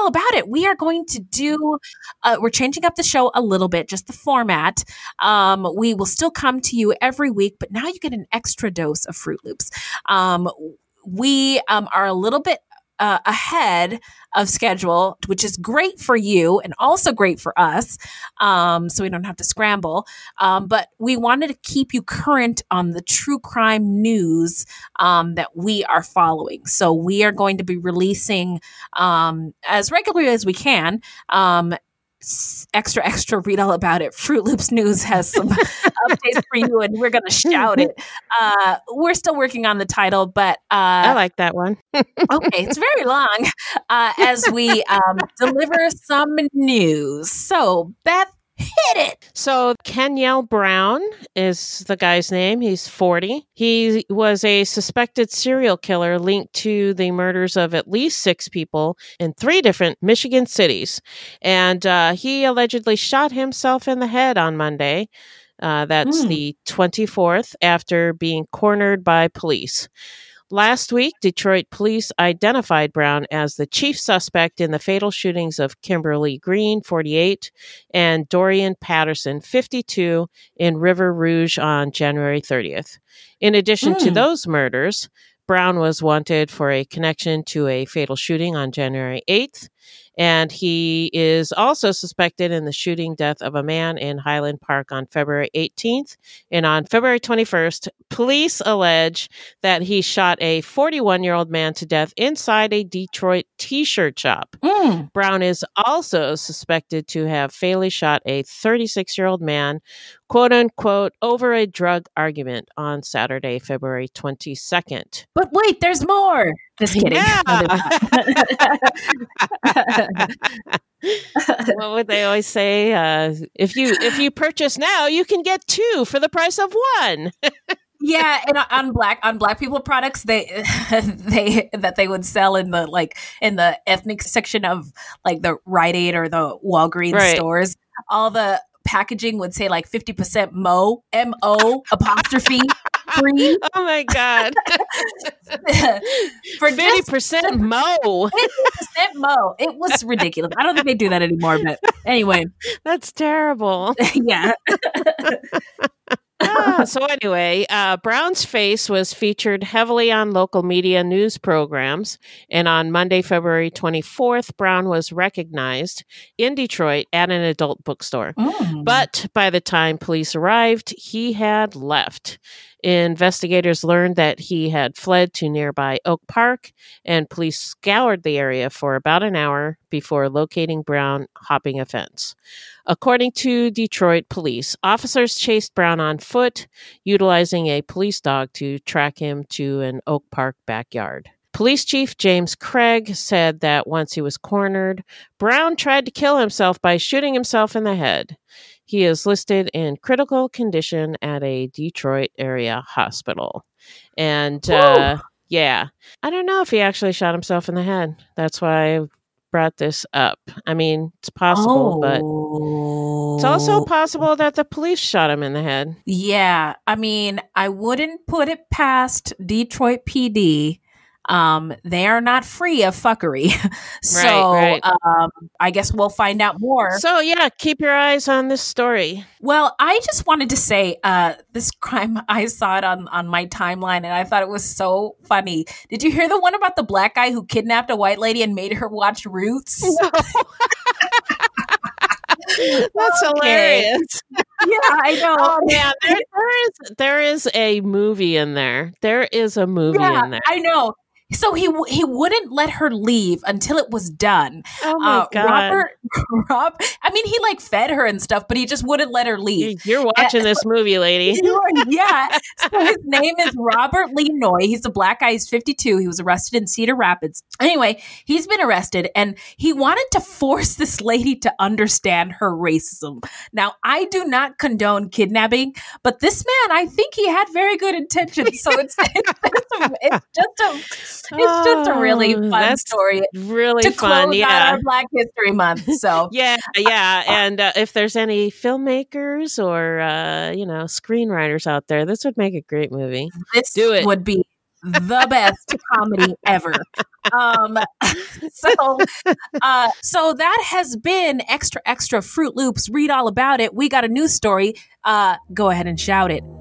about it. We are going to do, we're changing up the show a little bit, just the format. We will still come to you every week, but now you get an extra dose of Fruit Loops. We are a little bit ahead of schedule, which is great for you and also great for us. So we don't have to scramble. But we wanted to keep you current on the true crime news that we are following. So we are going to be releasing as regularly as we can. Extra, read all about it. Fruit Loops News has some updates for you, and we're going to shout it. We're still working on the title, but I like that one. Okay, it's very long as we deliver some news. So, Beth, hit it. So Kenyell Brown is the guy's name. He's 40. He was a suspected serial killer linked to the murders of at least 6 people in 3 different Michigan cities. And he allegedly shot himself in the head on Monday. That's the 24th, after being cornered by police. Last week, Detroit police identified Brown as the chief suspect in the fatal shootings of Kimberly Green, 48, and Dorian Patterson, 52, in River Rouge on January 30th. In addition to those murders, Brown was wanted for a connection to a fatal shooting on January 8th, and he is also suspected in the shooting death of a man in Highland Park on February 18th. And on February 21st, police allege that he shot a 41-year-old man to death inside a Detroit t-shirt shop. Brown is also suspected to have fatally shot a 36-year-old man, quote unquote, over a drug argument on Saturday, February 22nd. But wait, there's more. Just kidding. Yeah. What would they always say? If you purchase now, you can get 2 for the price of 1. Yeah, and on black people products, they would sell in the ethnic section of like the Rite Aid or the Walgreens stores, all the packaging would say like 50% Mo, M-O apostrophe free. Oh my God. For 50% Mo. 50% Mo. It was ridiculous. I don't think they do that anymore, but anyway. That's terrible. Yeah. So anyway, Brown's face was featured heavily on local media news programs. And on Monday, February 24th, Brown was recognized in Detroit at an adult bookstore. But by the time police arrived, he had left. Investigators learned that he had fled to nearby Oak Park, and police scoured the area for about an hour before locating Brown hopping a fence. According to Detroit police, officers chased Brown on foot, utilizing a police dog to track him to an Oak Park backyard. Police Chief James Craig said that once he was cornered, Brown tried to kill himself by shooting himself in the head. He is listed in critical condition at a Detroit area hospital. And yeah, I don't know if he actually shot himself in the head. That's why I brought this up. I mean, it's possible, but it's also possible that the police shot him in the head. Yeah, I mean, I wouldn't put it past Detroit PD. They are not free of fuckery. So right. I guess we'll find out more. So yeah, keep your eyes on this story. Well, I just wanted to say this crime, I saw it on my timeline and I thought it was so funny. Did you hear the one about the black guy who kidnapped a white lady and made her watch Roots? No. That's hilarious. Yeah, I know. Oh man, there is a movie in there. There is a movie in there. I know. So he wouldn't let her leave until it was done. Oh my God. Rob, I mean, he like fed her and stuff, but he just wouldn't let her leave. You're watching this movie, lady. Yeah. So his name is Robert Lee Noy. He's a black guy. He's 52. He was arrested in Cedar Rapids. Anyway, he's been arrested and he wanted to force this lady to understand her racism. Now, I do not condone kidnapping, but this man, I think he had very good intentions. So it's just a really fun story. Really to fun, close out our Black History Month. So yeah, and if there's any filmmakers or screenwriters out there, this would make a great movie. This Do it. would be the best comedy ever. So that has been Extra Extra Fruit Loops. Read all about it. We got a news story. Go ahead and shout it.